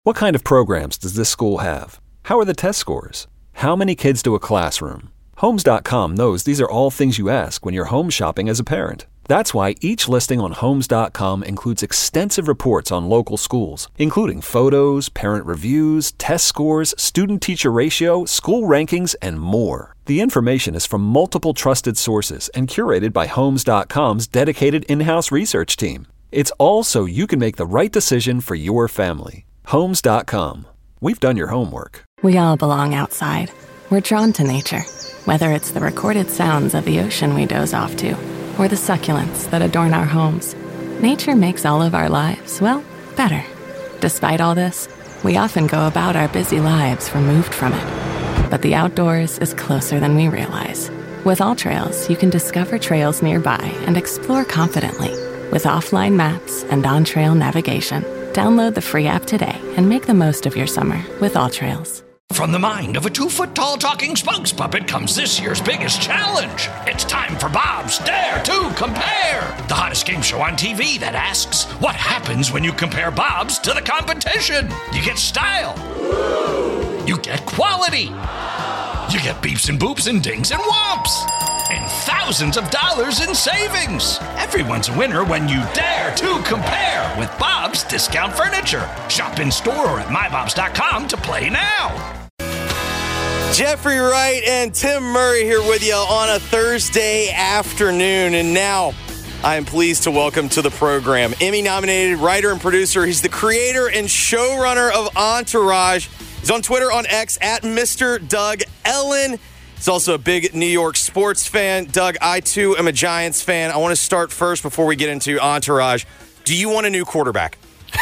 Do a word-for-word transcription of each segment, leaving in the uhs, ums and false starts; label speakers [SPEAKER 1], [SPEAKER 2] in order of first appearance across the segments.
[SPEAKER 1] What kind of programs does this school have? How are the test scores? How many kids do a classroom? Homes dot com knows these are all things you ask when you're home shopping as a parent. That's why each listing on Homes dot com includes extensive reports on local schools, including photos, parent reviews, test scores, student-teacher ratio, school rankings, and more. The information is from multiple trusted sources and curated by Homes dot com's dedicated in-house research team. It's all so you can make the right decision for your family. Homes dot com. We've done your homework.
[SPEAKER 2] We all belong outside. We're drawn to nature, whether it's the recorded sounds of the ocean we doze off to, or the succulents that adorn our homes. Nature makes all of our lives, well, better. Despite all this, we often go about our busy lives removed from it. But the outdoors is closer than we realize. With AllTrails, you can discover trails nearby and explore confidently. With offline maps and on-trail navigation, download the free app today and make the most of your summer with AllTrails.
[SPEAKER 3] From the mind of a two-foot-tall talking spokes puppet comes this year's biggest challenge. It's time for Bob's Dare to Compare, the hottest game show on T V that asks, what happens when you compare Bob's to the competition? You get style. You get quality. You get beeps and boops and dings and whomps. And thousands of dollars in savings. Everyone's a winner when you dare to compare with Bob's Discount Furniture. Shop in store or at my bobs dot com to play now.
[SPEAKER 4] Jeffrey Wright and Tim Murray here with you on a Thursday afternoon. And now I am pleased to welcome to the program Emmy-nominated writer and producer. He's the creator and showrunner of Entourage. He's on Twitter, on X, at Mister Doug Ellin. He's also a big New York sports fan. Doug, I too am a Giants fan. I want to start first before we get into Entourage. Do you want a new quarterback?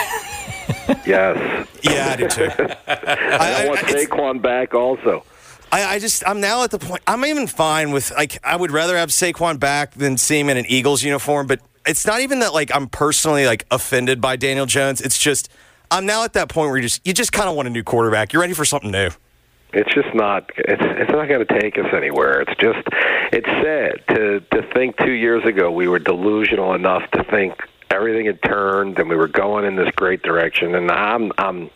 [SPEAKER 5] Yes.
[SPEAKER 4] Yeah, I do too.
[SPEAKER 5] I, I want Saquon back also.
[SPEAKER 4] I, I just, I'm now at the point, I'm even fine with, like, I would rather have Saquon back than see him in an Eagles uniform, but it's not even that, like, I'm personally, like, offended by Daniel Jones. It's just, I'm now at that point where you just, you just kind of want a new quarterback. You're ready for something new.
[SPEAKER 5] It's just not. It's it's not going to take us anywhere. It's just. It's sad to to think two years ago we were delusional enough to think everything had turned and we were going in this great direction. And I'm I'm.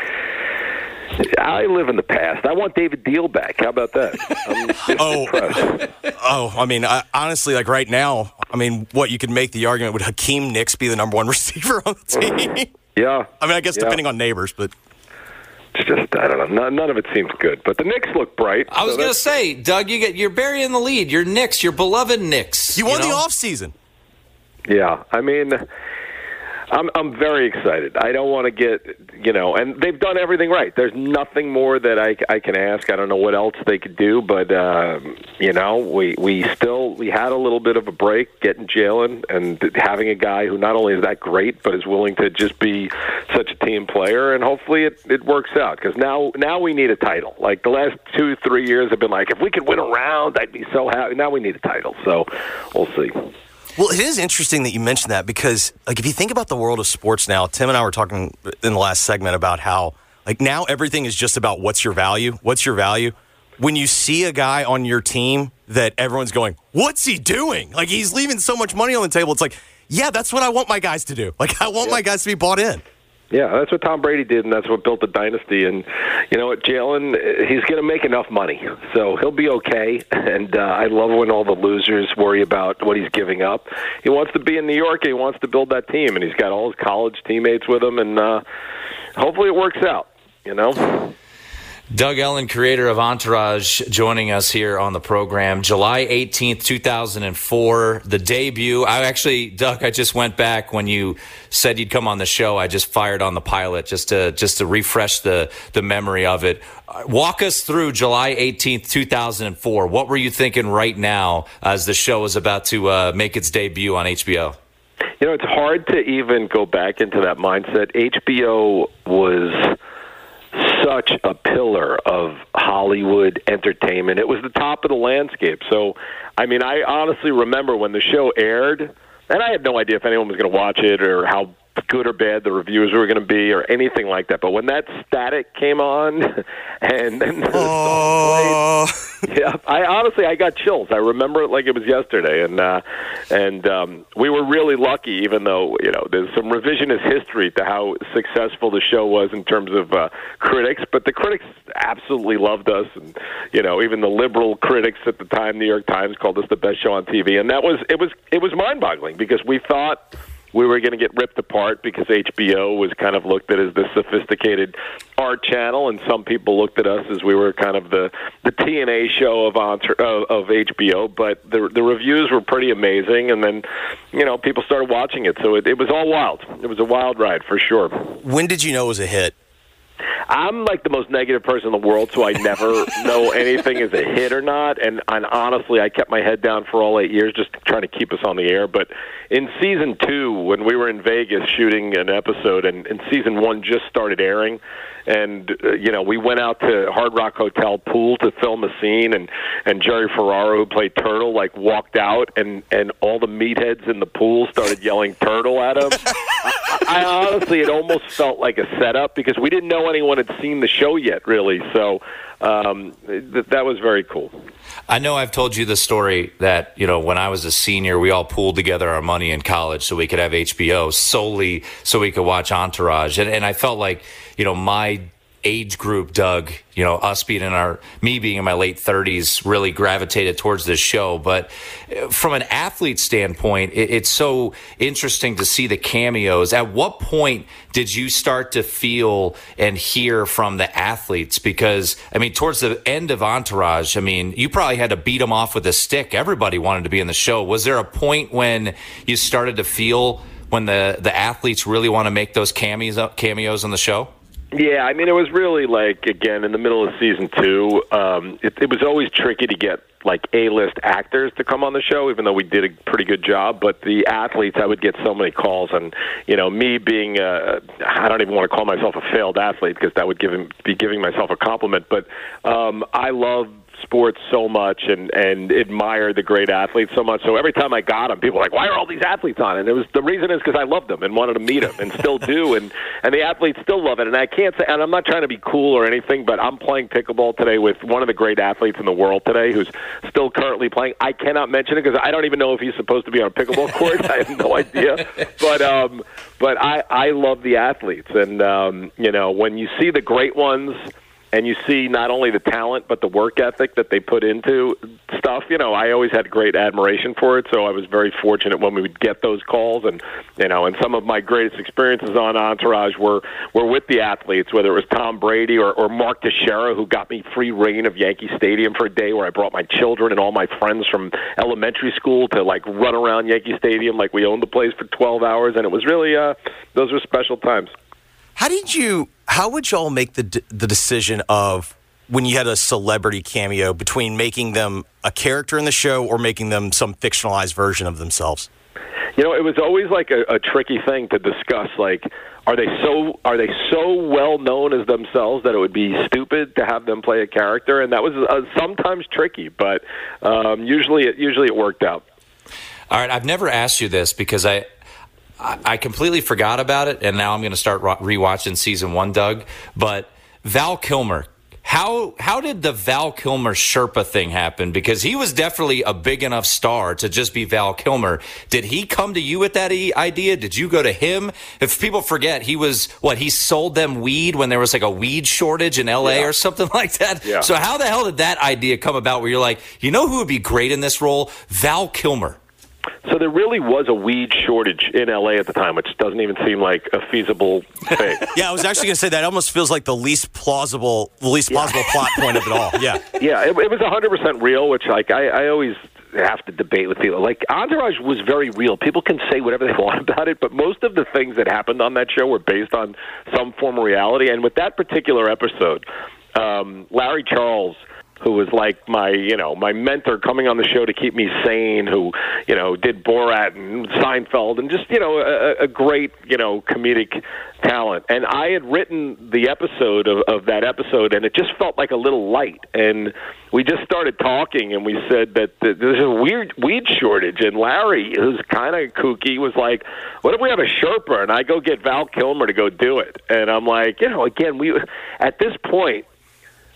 [SPEAKER 5] I live in the past. I want David Deal back. How about that? I'm
[SPEAKER 4] oh,
[SPEAKER 5] impressed.
[SPEAKER 4] oh. I mean, I, honestly, like right now, I mean, what you could make the argument, would Hakeem Nicks be the number one receiver on the team?
[SPEAKER 5] Yeah.
[SPEAKER 4] I mean, I guess
[SPEAKER 5] yeah.
[SPEAKER 4] depending on neighbors, but.
[SPEAKER 5] It's just, I don't know. None, none of it seems good. But the Knicks look bright.
[SPEAKER 6] I was
[SPEAKER 5] so
[SPEAKER 6] going to say, Doug, you get, you're burying the lead. Your Knicks, your beloved Knicks.
[SPEAKER 4] You won
[SPEAKER 6] you know?
[SPEAKER 4] the offseason.
[SPEAKER 5] Yeah. I mean, I'm I'm very excited. I don't want to get, you know, and they've done everything right. There's nothing more that I, I can ask. I don't know what else they could do. But, um, you know, we, we still, we had a little bit of a break getting Jalen and having a guy who not only is that great, but is willing to just be such a team player. And hopefully it, it works out because now, now we need a title. Like the last two, three years have been like, if we could win a round, I'd be so happy. Now we need a title. So we'll see.
[SPEAKER 4] Well, it is interesting that you mentioned that because, like, if you think about the world of sports now, Tim and I were talking in the last segment about how, like, now everything is just about what's your value, what's your value. When you see a guy on your team that everyone's going, what's he doing? Like, he's leaving so much money on the table. It's like, yeah, that's what I want my guys to do. Like, I want
[SPEAKER 5] yeah.
[SPEAKER 4] my guys to be bought in.
[SPEAKER 5] Yeah, that's what Tom Brady did, and that's what built the dynasty. And you know what, Jalen, he's going to make enough money, so he'll be okay. And uh, I love when all the losers worry about what he's giving up. He wants to be in New York, and he wants to build that team, and he's got all his college teammates with him, and uh, hopefully it works out, you know?
[SPEAKER 6] Doug Ellin, creator of Entourage, joining us here on the program. July eighteenth, two thousand four, the debut. I actually, Doug, I just went back when you said you'd come on the show. I just fired on the pilot just to just to refresh the, the memory of it. Walk us through July eighteenth, two thousand four. What were you thinking right now as the show is about to uh, make its debut on H B O?
[SPEAKER 5] You know, it's hard to even go back into that mindset. H B O was such a pillar of Hollywood entertainment. It was the top of the landscape. So, I mean, I honestly remember when the show aired, and I had no idea if anyone was going to watch it or how good or bad the reviews were going to be or anything like that. But when that static came on and then the
[SPEAKER 4] oh.
[SPEAKER 5] song played, Yeah, I honestly I got chills. I remember it like it was yesterday, and uh, and um, we were really lucky. Even though you know there's some revisionist history to how successful the show was in terms of uh, critics, but the critics absolutely loved us, and you know even the liberal critics at the time, New York Times, called us the best show on T V, and that was it was it was mind-boggling because we thought we were going to get ripped apart because H B O was kind of looked at as this sophisticated art channel, and some people looked at us as we were kind of the, the T N A show of, of of H B O. But the the reviews were pretty amazing, and then you know people started watching it, so it, it was all wild. It was a wild ride for sure.
[SPEAKER 4] When did you know it was a hit?
[SPEAKER 5] I'm like the most negative person in the world, so I never know anything is a hit or not. And, and honestly, I kept my head down for all eight years just trying to keep us on the air. But in season two, when we were in Vegas shooting an episode, and, and season one just started airing, and uh, you know we went out to Hard Rock Hotel pool to film a scene, and, and Jerry Ferraro, who played Turtle, like walked out, and, and all the meatheads in the pool started yelling Turtle at him. I, I honestly, it almost felt like a setup because we didn't know anyone had seen the show yet, really. So um, th- that was very cool.
[SPEAKER 6] I know I've told you the story that, you know, when I was a senior, we all pooled together our money in college so we could have H B O solely so we could watch Entourage. And, and I felt like, you know, my age group, Doug, you know, us being in our, me being in my late thirties, really gravitated towards this show. But from an athlete standpoint, it, it's so interesting to see the cameos. At what point did you start to feel and hear from the athletes? Because, I mean, towards the end of Entourage, I mean, you probably had to beat them off with a stick. Everybody wanted to be in the show. Was there a point when you started to feel when the, the athletes really want to make those cameos, cameos on the show?
[SPEAKER 5] Yeah, I mean, it was really like, again, in the middle of season two, um, it, it was always tricky to get, like, A-list actors to come on the show, even though we did a pretty good job. But the athletes, I would get so many calls. And, you know, me being, uh, I don't even want to call myself a failed athlete because that would give him, be giving myself a compliment. But um, I love sports so much and, and admire the great athletes so much. So every time I got them, people were like, why are all these athletes on? And it was the reason is because I loved them and wanted to meet them and still do. And, and the athletes still love it. And I can't say, and I'm not trying to be cool or anything, but I'm playing pickleball today with one of the great athletes in the world today who's still currently playing. I cannot mention it because I don't even know if he's supposed to be on a pickleball court. I have no idea. But, um, but I, I love the athletes. And, um, you know, when you see the great ones, and you see not only the talent but the work ethic that they put into stuff, you know, I always had great admiration for it, so I was very fortunate when we would get those calls. And, you know, and some of my greatest experiences on Entourage were, were with the athletes, whether it was Tom Brady or, or Mark Teixeira, who got me free reign of Yankee Stadium for a day where I brought my children and all my friends from elementary school to, like, run around Yankee Stadium like we owned the place for twelve hours, and it was really, uh, those were special times.
[SPEAKER 4] How did you, how would y'all make the the decision of when you had a celebrity cameo between making them a character in the show or making them some fictionalized version of themselves?
[SPEAKER 5] You know, it was always like a, a tricky thing to discuss. Like, are they so are they so well known as themselves that it would be stupid to have them play a character? And that was uh, sometimes tricky, but um, usually it usually it worked out.
[SPEAKER 6] All right, I've never asked you this because I. I completely forgot about it, and now I'm going to start rewatching season one, Doug. But Val Kilmer, how how did the Val Kilmer Sherpa thing happen? Because he was definitely a big enough star to just be Val Kilmer. Did he come to you with that idea? Did you go to him? If people forget, he was, what, he sold them weed when there was like a weed shortage in L A yeah. or something like that?
[SPEAKER 5] Yeah.
[SPEAKER 6] So how the hell did that idea come about where you're like, you know who would be great in this role? Val Kilmer.
[SPEAKER 5] So there really was a weed shortage in L A at the time, which doesn't even seem like a feasible thing.
[SPEAKER 4] Yeah, I was actually going to say that. It almost feels like the least plausible, the least plausible yeah. plot point of it all. Yeah,
[SPEAKER 5] yeah, it, it was one hundred percent real, which like I, I always have to debate with people. Like, Entourage was very real. People can say whatever they want about it, but most of the things that happened on that show were based on some form of reality. And with that particular episode, um, Larry Charles, who was like my, you know, my mentor coming on the show to keep me sane, who, you know, did Borat and Seinfeld and just, you know, a, a great, you know, comedic talent. And I had written the episode of, of that episode, and it just felt like a little light. And we just started talking, and we said that there's a weird weed shortage. And Larry, who's kind of kooky, was like, what if we have a Sherpa? And I go get Val Kilmer to go do it. And I'm like, you know, again, we at this point,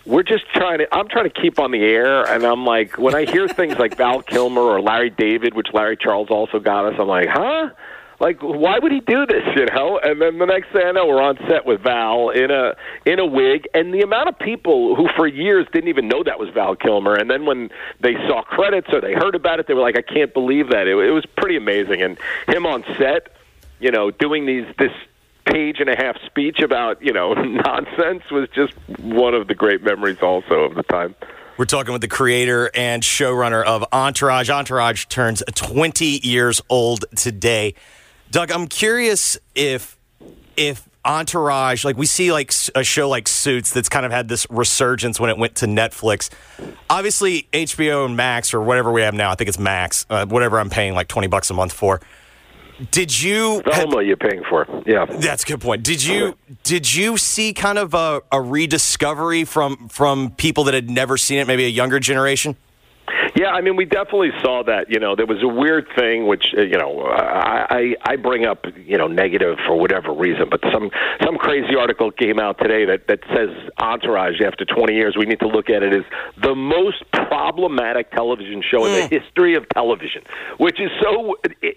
[SPEAKER 5] we're just trying to, I'm trying to keep on the air, and I'm like, when I hear things like Val Kilmer or Larry David, which Larry Charles also got us, I'm like, huh? Like, why would he do this, you know? And then the next thing I know, we're on set with Val in a in a wig, and the amount of people who for years didn't even know that was Val Kilmer, and then when they saw credits or they heard about it, they were like, I can't believe that. It, it was pretty amazing. And him on set, you know, doing these this page and a half speech about, you know, nonsense was just one of the great memories also of the time.
[SPEAKER 4] We're talking with the creator and showrunner of Entourage. Entourage turns twenty years old today. Doug, I'm curious if if Entourage, like we see like a show like Suits that's kind of had this resurgence when it went to Netflix. Obviously, H B O and Max, or whatever we have now, I think it's Max, uh, whatever I'm paying like twenty bucks a month for. Did you...
[SPEAKER 5] The homo you're paying for, yeah.
[SPEAKER 4] That's a good point. Did you did you see kind of a, a rediscovery from, from people that had never seen it, maybe a younger generation?
[SPEAKER 5] Yeah, I mean, we definitely saw that. You know, there was a weird thing, which uh, you know, I, I I bring up, you know, negative for whatever reason, but some some crazy article came out today that that says Entourage, after twenty years, we need to look at it as the most problematic television show in the history of television, which is so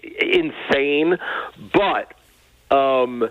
[SPEAKER 5] insane. But um,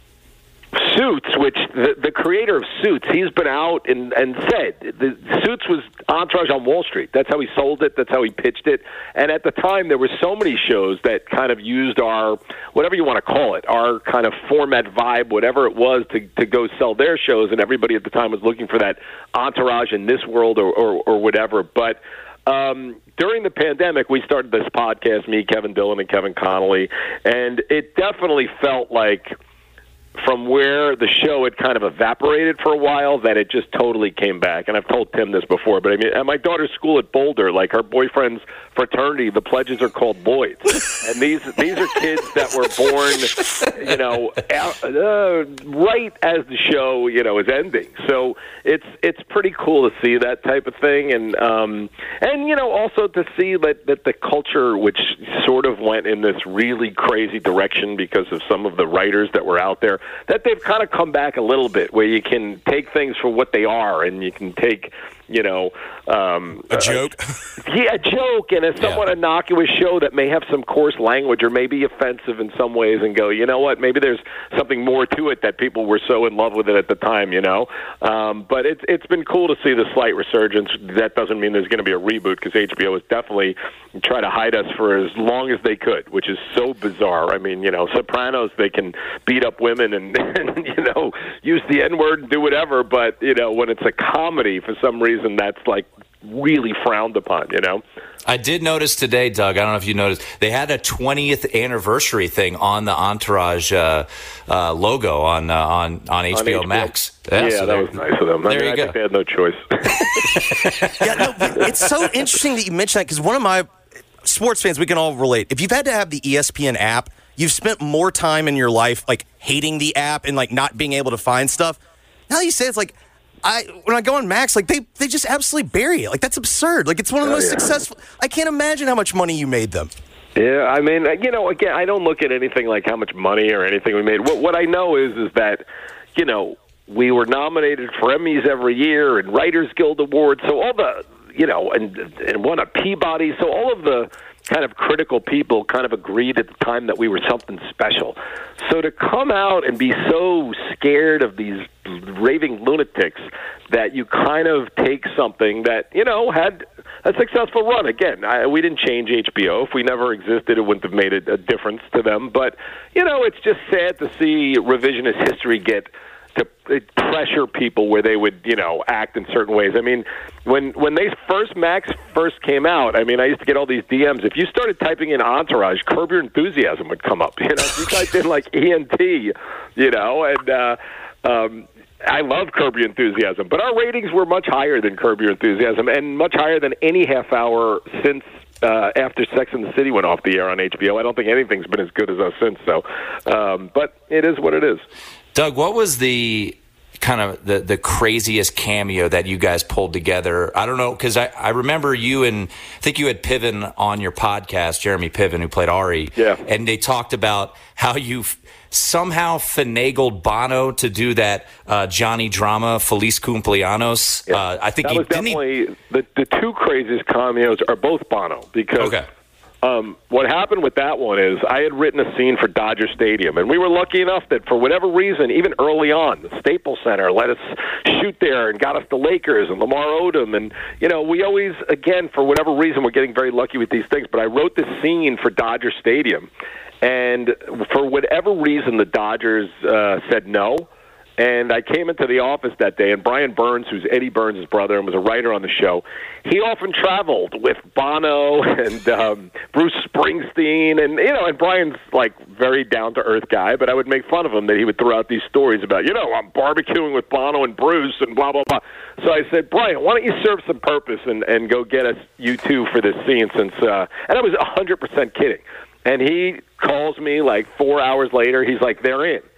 [SPEAKER 5] Suits, which the, the creator of Suits, he's been out and, and said the Suits was Entourage on Wall Street. That's how he sold it. That's how he pitched it. And at the time, there were so many shows that kind of used our, whatever you want to call it, our kind of format vibe, whatever it was, to, to go sell their shows. And everybody at the time was looking for that Entourage in this world or, or, or whatever. But Um, during the pandemic, we started this podcast, me, Kevin Dillon, and Kevin Connolly, and it definitely felt like from where the show had kind of evaporated for a while, that it just totally came back. And I've told Tim this before, but I mean, at my daughter's school at Boulder, like her boyfriend's fraternity, the pledges are called Lloyds. And these these are kids that were born, you know, uh, right as the show, you know, is ending. So it's it's pretty cool to see that type of thing. And, um, and you know, also to see that, that the culture, which sort of went in this really crazy direction because of some of the writers that were out there, that they've kind of come back a little bit, where you can take things for what they are, and you can take, you know, um,
[SPEAKER 4] a joke.
[SPEAKER 5] Uh, yeah, a joke, and a somewhat yeah. innocuous show that may have some coarse language or may be offensive in some ways, and go, you know what, maybe there's something more to it, that people were so in love with it at the time, you know. Um, but it's it's been cool to see the slight resurgence. That doesn't mean there's going to be a reboot, because H B O is definitely trying to hide us for as long as they could, which is so bizarre. I mean, you know, Sopranos, they can beat up women and, and you know, use the N-word and do whatever, but, you know, when it's a comedy, for some reason, that's, like, really frowned upon, you know?
[SPEAKER 6] I did notice today, Doug, I don't know if you noticed, they had a twentieth anniversary thing on the Entourage uh, uh, logo on, uh, on on H B O, on H B O Max.
[SPEAKER 5] Yeah,
[SPEAKER 6] yeah
[SPEAKER 5] so that was nice of them.
[SPEAKER 6] There
[SPEAKER 5] I mean,
[SPEAKER 6] you
[SPEAKER 5] I
[SPEAKER 6] go.
[SPEAKER 5] think they had no choice.
[SPEAKER 4] Yeah, no, it's so interesting that you mentioned that, because one of my sports fans, we can all relate. If you've had to have the E S P N app, you've spent more time in your life like hating the app and like not being able to find stuff. Now you say it's like, I when I go on Max, like they, they just absolutely bury it. Like, that's absurd. Like, it's one of the
[SPEAKER 5] oh,
[SPEAKER 4] most
[SPEAKER 5] yeah.
[SPEAKER 4] successful. I can't imagine how much money you made them.
[SPEAKER 5] Yeah, I mean, you know, again, I don't look at anything like how much money or anything we made. What, what I know is is that, you know, we were nominated for Emmys every year and Writers Guild Awards. So all the, you know, and and won a Peabody. So all of the kind of critical people kind of agreed at the time that we were something special. So to come out and be so scared of these raving lunatics that you kind of take something that, you know, had a successful run. Again, I, we didn't change H B O. If we never existed, it wouldn't have made a, a difference to them. But, you know, it's just sad to see revisionist history get to pressure people where they would, you know, act in certain ways. I mean, when when they first, Max first came out, I mean, I used to get all these D Ms. If you started typing in Entourage, Curb Your Enthusiasm would come up. You know, if you typed in, like, E N T, you know, and uh, um, I love Curb Your Enthusiasm. But our ratings were much higher than Curb Your Enthusiasm and much higher than any half hour since Uh, after Sex and the City went off the air on H B O. I don't think anything's been as good as us since, so. Um, but it is what it is.
[SPEAKER 6] Doug, what was the kind of the, the craziest cameo that you guys pulled together? I don't know, because I, I remember you and I think you had Piven on your podcast, Jeremy Piven, who played Ari.
[SPEAKER 5] Yeah.
[SPEAKER 6] And they talked about how you f- somehow finagled Bono to do that uh, Johnny drama, Feliz Cumpleaños.
[SPEAKER 5] Yeah.
[SPEAKER 6] Uh, I think
[SPEAKER 5] that
[SPEAKER 6] he
[SPEAKER 5] was definitely
[SPEAKER 6] he,
[SPEAKER 5] the, the two craziest cameos are both Bono because
[SPEAKER 6] okay.
[SPEAKER 5] um, what happened with that one is I had written a scene for Dodger Stadium, and we were lucky enough that for whatever reason, even early on, the Staples Center let us shoot there and got us the Lakers and Lamar Odom. And, you know, we always, again, for whatever reason, we're getting very lucky with these things. But I wrote this scene for Dodger Stadium, and for whatever reason, the Dodgers uh, said no. And I came into the office that day, and Brian Burns, who's Eddie Burns' brother and was a writer on the show, he often traveled with Bono and um, Bruce Springsteen. And, you know, and Brian's, like, very down-to-earth guy, but I would make fun of him that he would throw out these stories about, you know, I'm barbecuing with Bono and Bruce and blah, blah, blah. So I said, Brian, why don't you serve some purpose and, and go get us U two for this scene since uh, – and I was one hundred percent kidding. And he calls me, like, four hours later. He's like, they're in.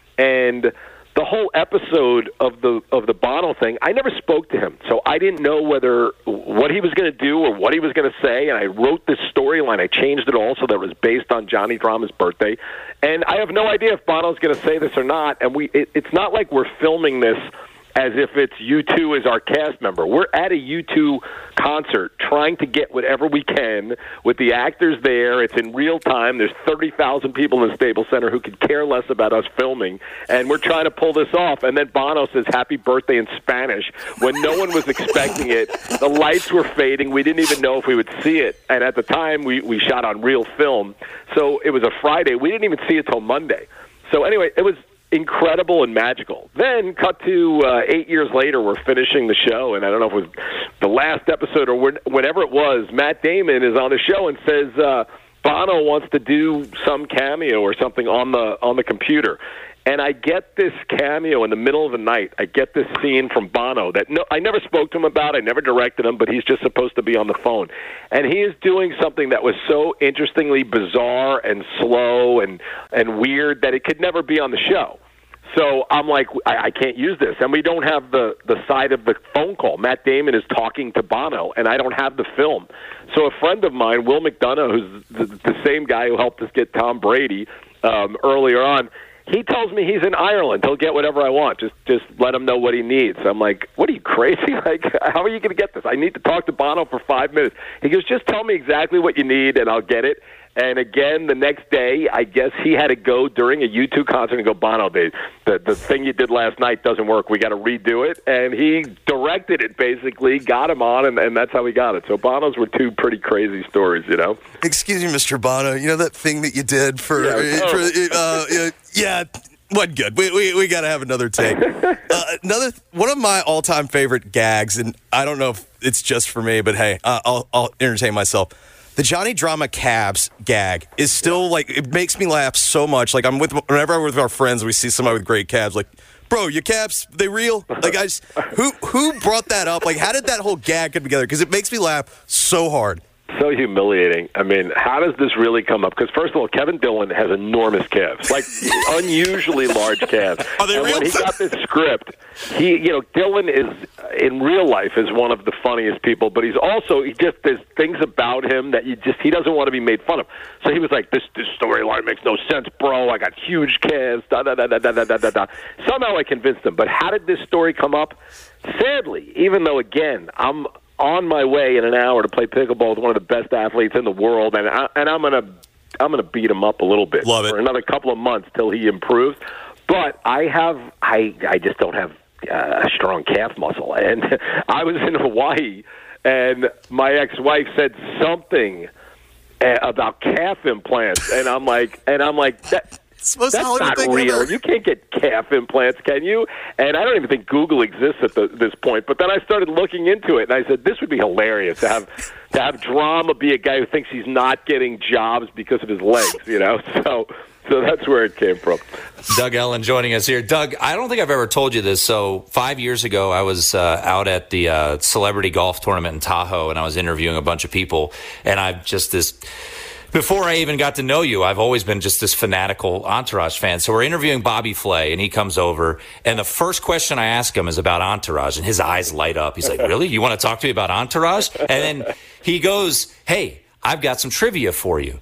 [SPEAKER 5] And – the whole episode of the of the Bono thing, I never spoke to him, so I didn't know whether what he was going to do or what he was going to say. And I wrote this storyline. I changed it all so that it was based on Johnny Drama's birthday. And I have no idea if Bono's going to say this or not. And we it, it's not like we're filming this as if it's U two as our cast member. We're at a U two concert trying to get whatever we can with the actors there. It's in real time. There's thirty thousand people in the Staples Center who could care less about us filming, and we're trying to pull this off. And then Bono says happy birthday in Spanish when no one was expecting it. The lights were fading. We didn't even know if we would see it. And at the time, we, we shot on real film. So it was a Friday. We didn't even see it till Monday. So anyway, it was incredible and magical. Then cut to uh, eight years later, we're finishing the show, and I don't know if it was the last episode or whenever it was, Matt Damon is on the show and says uh, Bono wants to do some cameo or something on the on the computer. And I get this cameo in the middle of the night. I get this scene from Bono that no, I never spoke to him about. I never directed him, but he's just supposed to be on the phone. And he is doing something that was so interestingly bizarre and slow and, and weird that it could never be on the show. So I'm like, I, I can't use this. And we don't have the, the side of the phone call. Matt Damon is talking to Bono, and I don't have the film. So a friend of mine, Will McDonough, who's the, the same guy who helped us get Tom Brady um, earlier on, he tells me he's in Ireland. He'll get whatever I want. Just just let him know what he needs. I'm like, what are you, crazy? Like, how are you going to get this? I need to talk to Bono for five minutes. He goes, just tell me exactly what you need, and I'll get it. And again, the next day, I guess he had to go during a U two concert and go, Bono, the, the, the thing you did last night doesn't work. We got to redo it. And he directed it, basically, got him on, and, and that's how we got it. So Bono's were two pretty crazy stories, you know?
[SPEAKER 4] Excuse me, Mister Bono. You know that thing that you did for,
[SPEAKER 5] yeah,
[SPEAKER 4] for uh, uh, yeah, wasn't good. We we, we got to have another take. uh, another one of my all-time favorite gags, and I don't know if it's just for me, but hey, uh, I'll I'll entertain myself. The Johnny Drama Cabs gag is still, like, it makes me laugh so much. Like, I'm with, whenever I'm with our friends, we see somebody with great cabs, like, bro, your cabs, they real? Like, I just, who, who brought that up? Like, how did that whole gag come together? Because it makes me laugh so hard.
[SPEAKER 5] So humiliating. I mean, how does this really come up? Because, first of all, Kevin Dillon has enormous calves, like unusually large calves.
[SPEAKER 4] Are they
[SPEAKER 5] and
[SPEAKER 4] real?
[SPEAKER 5] When he got this script, he, you know, Dillon is, in real life, is one of the funniest people, but he's also, he just, there's things about him that you just, he doesn't want to be made fun of. So he was like, this, this storyline makes no sense, bro. I got huge calves, da, da, da, da, da, da, da, da. Somehow I convinced him. But how did this story come up? Sadly, even though, again, I'm on my way in an hour to play pickleball with one of the best athletes in the world, and I, and I'm gonna I'm gonna beat him up a little bit
[SPEAKER 4] Love it.
[SPEAKER 5] for another couple of months till he improves. But I have I I just don't have uh, a strong calf muscle, and I was in Hawaii, and my ex-wife said something uh, about calf implants, and I'm like, and I'm like that.
[SPEAKER 4] Most
[SPEAKER 5] That's
[SPEAKER 4] Hollywood
[SPEAKER 5] not
[SPEAKER 4] thing
[SPEAKER 5] real.
[SPEAKER 4] ever.
[SPEAKER 5] You can't get calf implants, can you? And I don't even think Google exists at the, this point. But then I started looking into it, and I said, this would be hilarious to have to have drama be a guy who thinks he's not getting jobs because of his legs, you know? So so that's where it came from.
[SPEAKER 6] Doug Ellin joining us here. Doug, I don't think I've ever told you this. So five years ago, I was uh, out at the uh, celebrity golf tournament in Tahoe, and I was interviewing a bunch of people, and I've just this... Before I even got to know you, I've always been just this fanatical Entourage fan. So we're interviewing Bobby Flay, and he comes over, and the first question I ask him is about Entourage, and his eyes light up. He's like, really? You want to talk to me about Entourage? And then he goes, hey, I've got some trivia for you.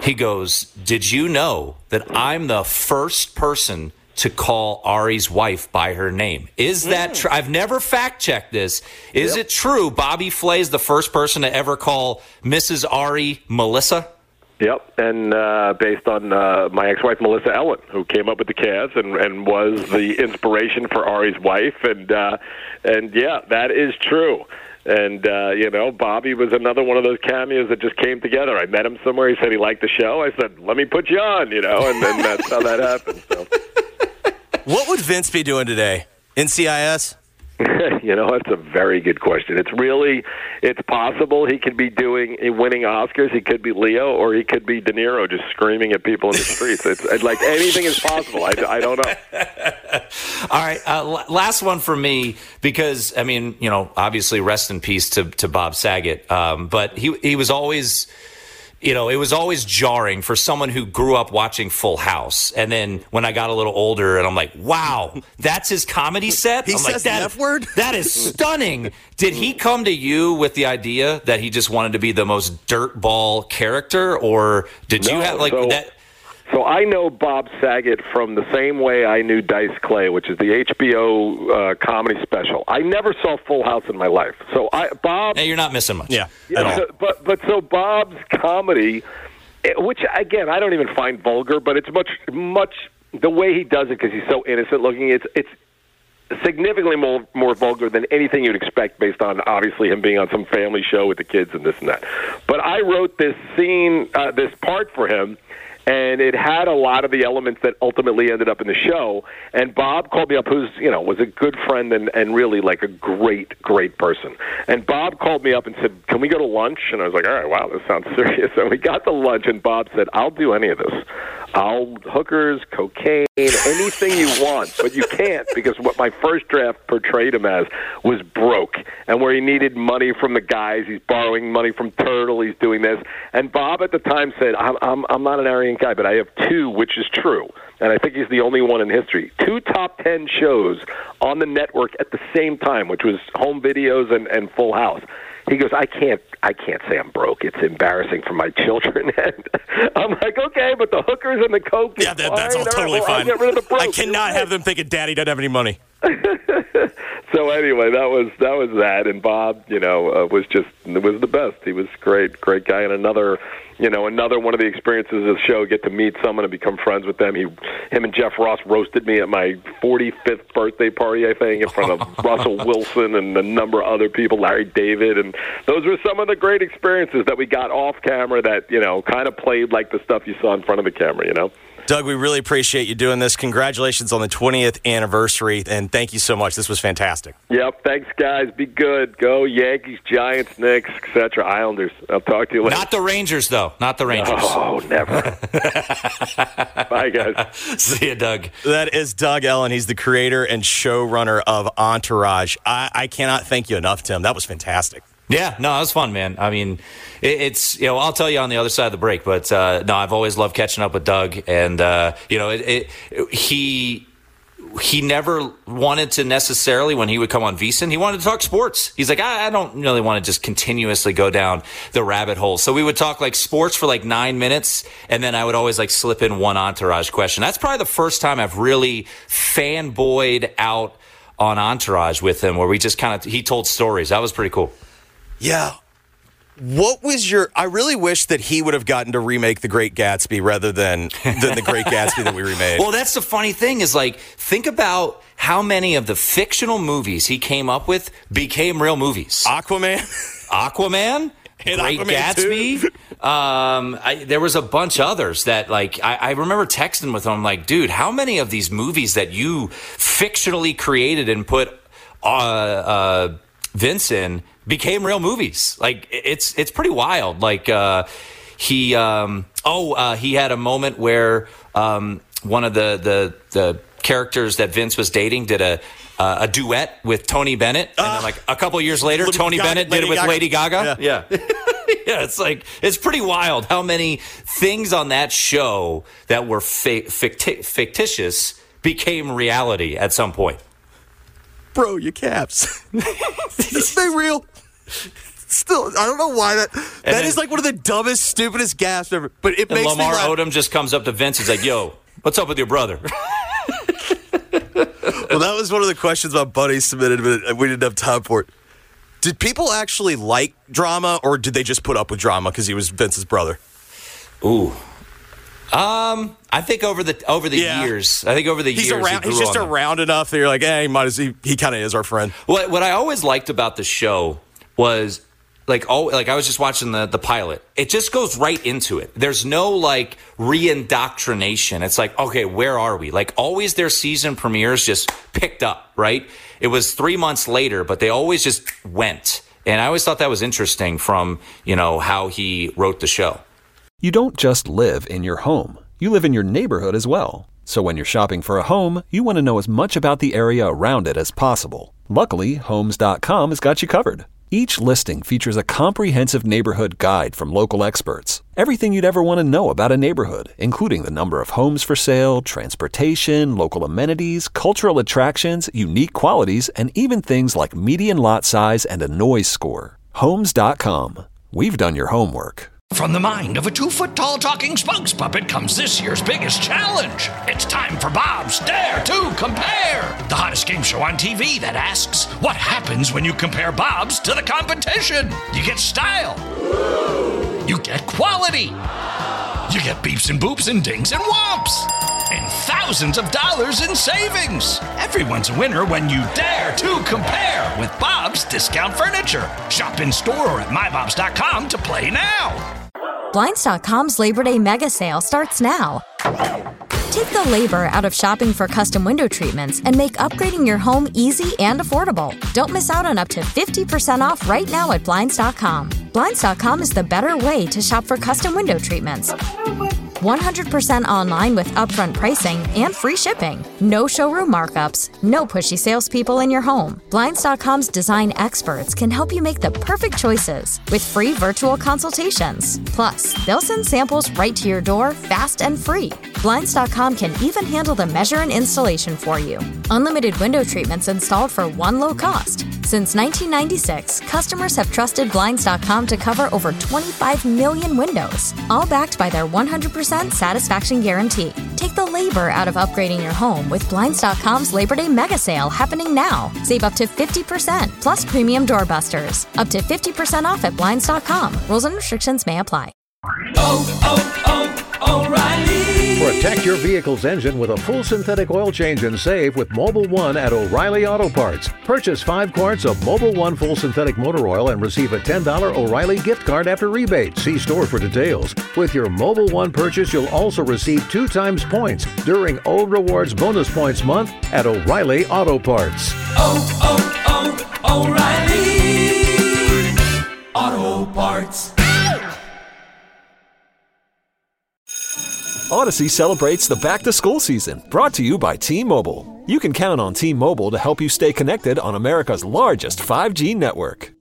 [SPEAKER 6] He goes, did you know that I'm the first person to call Ari's wife by her name? Is that true? I've never fact-checked this. Is yep. it true Bobby Flay is the first person to ever call Missus Ari Melissa?
[SPEAKER 5] Yep, and uh, based on uh, my ex-wife, Melissa Ellen, who came up with the Cavs and, and was the inspiration for Ari's wife. And, uh, and yeah, that is true. And, uh, you know, Bobby was another one of those cameos that just came together. I met him somewhere. He said he liked the show. I said, let me put you on, you know, and then that's how that happened. So.
[SPEAKER 4] What would Vince be doing today? N C I S?
[SPEAKER 5] You know, that's a very good question. It's really, it's possible he could be doing, winning Oscars. He could be Leo, or he could be De Niro just screaming at people in the streets. It's, it's like anything is possible. I, I don't know.
[SPEAKER 6] All right, uh, last one for me, because, I mean, you know, obviously rest in peace to, to Bob Saget. Um, but he he was always... You know, it was always jarring for someone who grew up watching Full House. And then when I got a little older and I'm like, wow, that's his comedy set?
[SPEAKER 4] He
[SPEAKER 6] I'm
[SPEAKER 4] says
[SPEAKER 6] like,
[SPEAKER 4] the
[SPEAKER 6] that,
[SPEAKER 4] F word?
[SPEAKER 6] That is stunning. Did he come to you with the idea that he just wanted to be the most dirtball character? Or did
[SPEAKER 5] no,
[SPEAKER 6] you have like
[SPEAKER 5] so,
[SPEAKER 6] that?
[SPEAKER 5] So I know Bob Saget from the same way I knew Dice Clay, which is the H B O uh, comedy special. I never saw Full House in my life. So I, Bob...
[SPEAKER 6] Hey, you're not missing much.
[SPEAKER 4] Yeah,
[SPEAKER 5] yeah
[SPEAKER 4] at all.
[SPEAKER 5] So, but, but so Bob's comedy, which, again, I don't even find vulgar, but it's much, much... The way he does it, because he's so innocent looking, it's it's significantly more, more vulgar than anything you'd expect based on, obviously, him being on some family show with the kids and this and that. But I wrote this scene, uh, this part for him, and it had a lot of the elements that ultimately ended up in the show. And Bob called me up, who's, you know, was a good friend and, and really like a great, great person. And Bob called me up and said, can we go to lunch? And I was like, all right, wow, this sounds serious. So we got to lunch, and Bob said, I'll do any of this. I'll hookers, cocaine, anything you want, but you can't, because what my first draft portrayed him as was broke, and where he needed money from the guys. He's borrowing money from Turtle. He's doing this. And Bob at the time said, I'm, I'm, I'm not an Aryan guy, but I have two, which is true, and I think he's the only one in history, two top ten shows on the network at the same time, which was Home Videos and, and Full House. He goes, I can't I can't say I'm broke. It's embarrassing for my children. And I'm like, okay, but the hookers and the coke is
[SPEAKER 4] Yeah, that, that's all
[SPEAKER 5] fine.
[SPEAKER 4] totally
[SPEAKER 5] I'll
[SPEAKER 4] fine.
[SPEAKER 5] get rid of the broke.
[SPEAKER 4] I cannot have them thinking Daddy doesn't have any money.
[SPEAKER 5] So anyway, that was that was that, and Bob, you know, uh, was just was the best. He was great, great guy, and another, you know, another one of the experiences of the show. Get to meet someone and become friends with them. He, him, and Jeff Ross roasted me at my forty-fifth birthday party, I think, in front of Russell Wilson and a number of other people, Larry David, and those were some of the great experiences that we got off camera. That, you know, kind of played like the stuff you saw in front of the camera, you know.
[SPEAKER 4] Doug, we really appreciate you doing this. Congratulations on the twentieth anniversary, and thank you so much. This was fantastic.
[SPEAKER 5] Yep, thanks, guys. Be good. Go Yankees, Giants, Knicks, et cetera. Islanders. I'll talk to you later.
[SPEAKER 6] Not the Rangers, though. Not the Rangers.
[SPEAKER 5] Oh, never. Bye, guys.
[SPEAKER 6] See you, Doug.
[SPEAKER 4] That is Doug Ellin. He's the creator and showrunner of Entourage. I, I cannot thank you enough, Tim. That was fantastic.
[SPEAKER 6] Yeah, no, it was fun, man. I mean, it, it's, you know, I'll tell you on the other side of the break, but uh, no, I've always loved catching up with Doug, and uh, you know, it, it, it, he he never wanted to necessarily, when he would come on VSiN, he wanted to talk sports. He's like, I, I don't really want to just continuously go down the rabbit hole. So we would talk like sports for like nine minutes, and then I would always like slip in one Entourage question. That's probably the first time I've really fanboyed out on Entourage with him, where we just kind of, he told stories. That was pretty cool.
[SPEAKER 4] Yeah. What was your... I really wish that he would have gotten to remake The Great Gatsby rather than, than The Great Gatsby that we remade.
[SPEAKER 6] Well, that's the funny thing is, like, think about how many of the fictional movies he came up with became real movies.
[SPEAKER 4] Aquaman?
[SPEAKER 6] Aquaman?
[SPEAKER 4] And
[SPEAKER 6] Great
[SPEAKER 4] Aquaman
[SPEAKER 6] Gatsby? um, I, there was a bunch others that, like, I, I remember texting with him, like, dude, how many of these movies that you fictionally created and put uh, uh, Vince in became real movies? Like, it's it's pretty wild. Like, uh, he um, oh uh, he had a moment where um, one of the, the the characters that Vince was dating did a uh, a duet with Tony Bennett, and then like a couple years later,
[SPEAKER 4] Lady
[SPEAKER 6] Tony
[SPEAKER 4] Gaga,
[SPEAKER 6] Bennett did
[SPEAKER 4] Lady
[SPEAKER 6] it with
[SPEAKER 4] Gaga.
[SPEAKER 6] Lady Gaga.
[SPEAKER 4] Yeah,
[SPEAKER 6] yeah. Yeah, it's like, it's pretty wild how many things on that show that were fa- ficti- fictitious became reality at some point.
[SPEAKER 4] Bro, you caps. They real. Still, I don't know why that.
[SPEAKER 6] And
[SPEAKER 4] that
[SPEAKER 6] then,
[SPEAKER 4] is like one of the dumbest, stupidest gasps ever. But it
[SPEAKER 6] and
[SPEAKER 4] makes
[SPEAKER 6] Lamar
[SPEAKER 4] me laugh.
[SPEAKER 6] Odom just comes up to Vince. He's like, "Yo, what's up with your brother?"
[SPEAKER 4] Well, that was one of the questions my buddy submitted, but we didn't have time for it. Did people actually like drama, or did they just put up with drama because he was Vince's brother?
[SPEAKER 6] Ooh. Um, I think over the over the
[SPEAKER 4] Yeah.
[SPEAKER 6] years, I think over the
[SPEAKER 4] He's
[SPEAKER 6] years,
[SPEAKER 4] around.
[SPEAKER 6] he
[SPEAKER 4] He's
[SPEAKER 6] grew
[SPEAKER 4] just
[SPEAKER 6] on them.
[SPEAKER 4] around enough that you're like, hey, he might as he, he kind of is our friend.
[SPEAKER 6] What what I always liked about the show was like all like I was just watching the the pilot. It just goes right into it. There's no like re-indoctrination. It's like, okay, where are we? Like always their season premieres just picked up, right? It was three months later, but they always just went. And I always thought that was interesting from, you know, how he wrote the show.
[SPEAKER 1] You don't just live in your home. You live in your neighborhood as well. So when you're shopping for a home, you want to know as much about the area around it as possible. Luckily, Homes dot com has got you covered. Each listing features a comprehensive neighborhood guide from local experts. Everything you'd ever want to know about a neighborhood, including the number of homes for sale, transportation, local amenities, cultural attractions, unique qualities, and even things like median lot size and a noise score. Homes dot com. We've done your homework.
[SPEAKER 3] From the mind of a two-foot-tall talking spokes puppet comes this year's biggest challenge. It's time for Bob's Dare to Compare, the hottest game show on T V that asks, what happens when you compare Bob's to the competition? You get style. You get quality. You get beeps and boops and dings and whomps. And thousands of dollars in savings. Everyone's a winner when you dare to compare with Bob's Discount Furniture. Shop in store or at my bobs dot com to play now.
[SPEAKER 7] Blinds dot com's Labor Day mega sale starts now. Take the labor out of shopping for custom window treatments and make upgrading your home easy and affordable. Don't miss out on up to fifty percent off right now at Blinds dot com. Blinds dot com is the better way to shop for custom window treatments. one hundred percent online with upfront pricing and free shipping. No showroom markups, no pushy salespeople in your home. Blinds dot com's design experts can help you make the perfect choices with free virtual consultations. Plus, they'll send samples right to your door fast and free. Blinds dot com can even handle the measure and installation for you. Unlimited window treatments installed for one low cost. Since nineteen ninety-six, customers have trusted Blinds dot com to cover over twenty-five million windows, all backed by their one hundred percent satisfaction guarantee. Take the labor out of upgrading your home with Blinds dot com's Labor Day mega sale happening now. Save up to fifty percent plus premium doorbusters. Up to fifty percent off at Blinds dot com. Rules and restrictions may apply.
[SPEAKER 8] Oh, oh, oh, O'Reilly.
[SPEAKER 9] Protect your vehicle's engine with a full synthetic oil change and save with Mobil one at O'Reilly Auto Parts. Purchase five quarts of Mobil one full synthetic motor oil and receive a ten dollars O'Reilly gift card after rebate. See store for details. With your Mobil one purchase, you'll also receive two times points during O Rewards Bonus Points Month at O'Reilly Auto Parts.
[SPEAKER 8] Oh, oh, oh, O'Reilly Auto Parts.
[SPEAKER 1] Odyssey celebrates the back-to-school season, brought to you by T-Mobile. You can count on T-Mobile to help you stay connected on America's largest five G network.